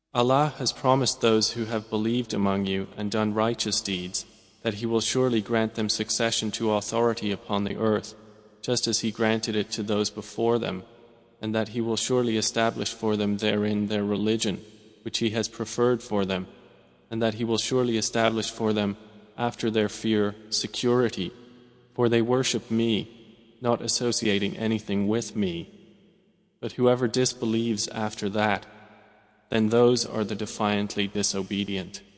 Allah has promised those who have believed among you and done righteous deeds that He will surely grant them succession to authority upon the earth, just as He granted it to those before them, and that He will surely establish for them therein their religion, which He has preferred for them, and that He will surely establish for them after their fear security, for they worship Me, not associating anything with Me. But whoever disbelieves after that, then those are the defiantly disobedient.